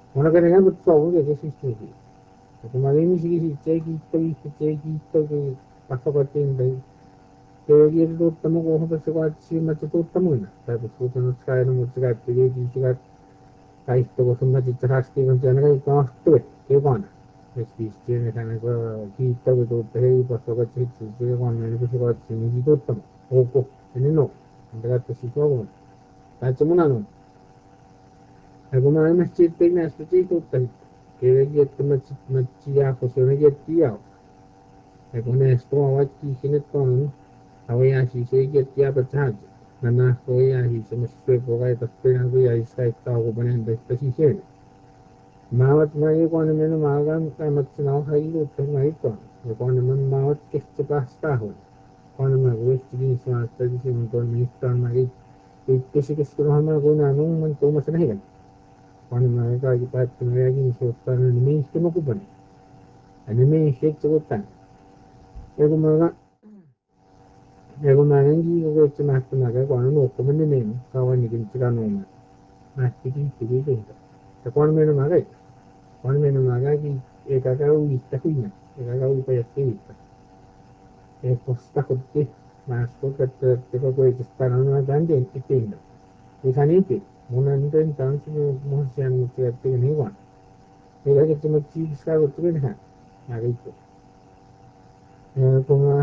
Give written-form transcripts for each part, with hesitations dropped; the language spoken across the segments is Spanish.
Una que tenga todo que existe. Como hay ni siquiera chequito que pasa por tienda. Que el último cojo pues se va a decir más todo también. Pero pues no se cae no se cae que ahí todo con una chicha que no tiene que todo esto que bueno. Es que tiene que no quita que todo te y pasa por chicha que bueno no se va a decir ni todo también. Ojo, tiene no. Andate si todo. Tacho munano. Alguna vez me estoy peinando este chico que de que te me chilla José me chilla. Con esto a aquí tiene todo. Away shi sai gaskiya ba ta nana koya shi sama sai ko ga ta pena ko ya sai ta ko bane da ta shi sai mawat na yi ko ne men ma ga ta mat na ha yi ko na yi ko ne men mawat ke ta ba sta ho ko ne ma ko shi sa ta ji mun ko ni ta ma yi ke shi ke shi ko ma ko na no man to ma sa ne ko ne ma ga ji ta ta ya ji so ta ne me shi ko ko bane ani me shi ko ta e ko ma ga Egomangi gochi mastunaga kwanu noko mene menu kawani ginchira noma mastiki tiki kinta te kwanu menu magai kwanu menu magai ki ekaga uista huina ekaga upa yaste vista e posta kotte masto katte ko ko istana na dande itinda isanite muna nden tansi mo sian mutiate ni wan ega ke tumo chi ska go tuwe ha magai to como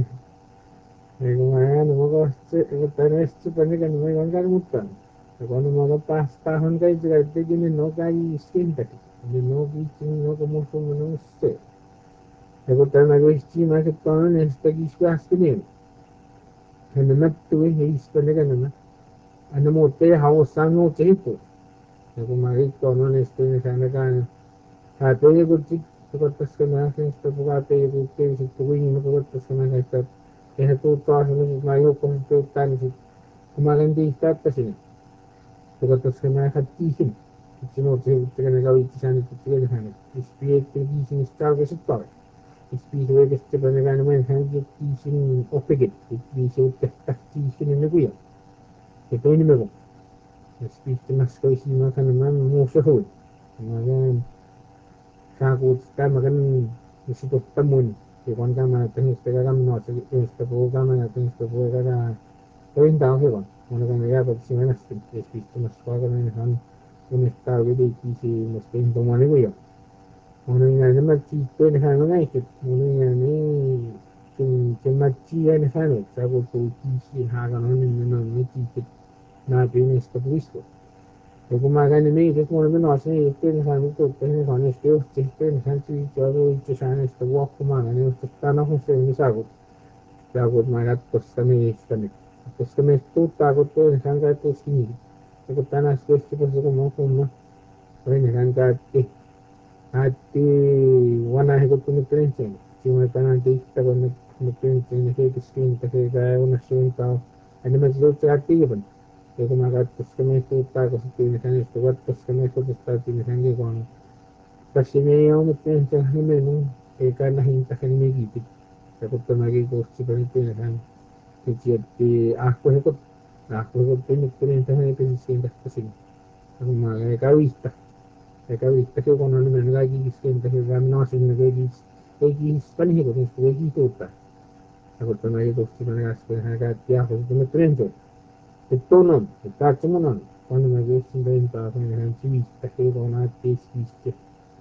Kaya naman ko tanes panikan may kangkar mutan. Ako ano mga pastahon kayo sila tigin no kay skin tak. No kitchen no como como no sé. Ako tayo nag-wishi makit ko ano nes tagis ko askin. Ano na tuwi is panikan naman. Ano mo te house sang no tipo. Ako makit ko ano nes tuwi sana kan. Hato yung good Tukatas ka na sa pagkate yung sa tuwing tukatas ka na sa kaya tuto sa mayo kung tutan si kumaganda start kasi tukatas ka na hatihin sino ka na gawin sa sana tutugan na sana ispiyet ka gising star ka sa tawag ispiyet ka sa pa na gano'n man hanggang gising opigit ispiyet ka taktising na kuya ito yung naman ispiyet ka mas kawin sino ka naman mo sa hul kumagan Sakut kama kan isitot tamun ki kon kama tenis te kama no se este po kama na tenis te po kama koin tao he kon mono kan ya pa si menas es visto mas kwa kan han un estado de si nos que to mane yo mono ina ne ma chi to ne han ngai ke mono ina ne kin ma chi ne han sa ko to si ha ga no ne no ne chi na pe ne sto visto Kumagana me just want to know say if they have to pay on a still system country todo y chana esta walk kumagana esta tana ho se ni sago sago maga tostame istame tostame tu tago to en hanga to sini ko tana sto sto como bueno hanga ati wana he ko tu prensa si me tana de esta con me prensa ni que skin que ga una shinta ani me zo ati Luego me agarro pues que me estoy para cosas que me están esto pues que me estoy para que me están con casi me llevo me pienso en menú que cae la gente que me quite que por me que costi para que me están que si asco es que me pienso en que se sienta así como de cabista que cuando me venga aquí que sienta que no hace ni que pan y que todo por me que costi para que me haga tiago que me pienso Itonon, itachimunon, cuando me ves inventa con el chivista que con una tespiste.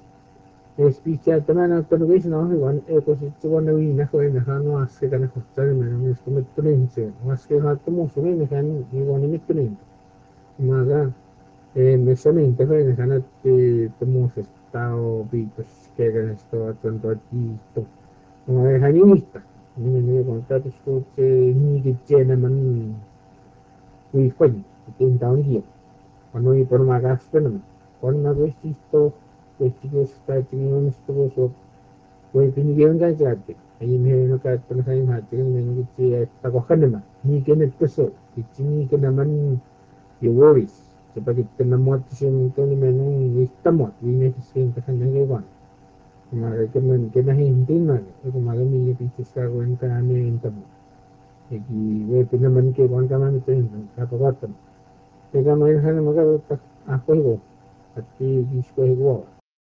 Espiste también cuando ves no igual pues cuando vi na fue na no hace que na justa me no es como trense, más que no como su me han igual me tren. Maga me mente fue na na te como se está o pues que hagan esto tanto aquí esto. No es animista. Ni me contar escuche ni que tiene man uy fue, que down here. Ano ito magasto naman. Kung nag-isto, pwede sa tingin mo so, pwede pinigyan ka dyan. Ayun meron ka ito na sa yung hati, meron ka takokan naman. Hindi ka nagpuso. Hindi ka naman yung worries. Seperti penamot siya nito ni menong istamot. Hindi na siya ka sa nagawa. Kumaga ka man, hindi man. Kumaga may pisis ka kung ka namin yung tamo. Eki, pinaman ka kung ka man ito yun. Kapagatan. Teka mo yun sana ako Aqui escorregou.